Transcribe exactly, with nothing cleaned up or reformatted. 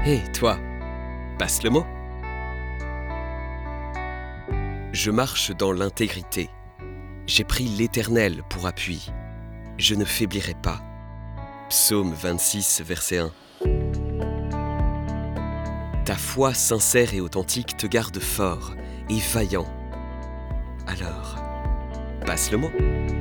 Hé, toi, passe le mot. Je marche dans l'intégrité. J'ai pris l'Éternel pour appui. Je ne faiblirai pas. Psaume vingt-six, verset un. Ta foi sincère et authentique te garde fort et vaillant. Alors, passe le mot.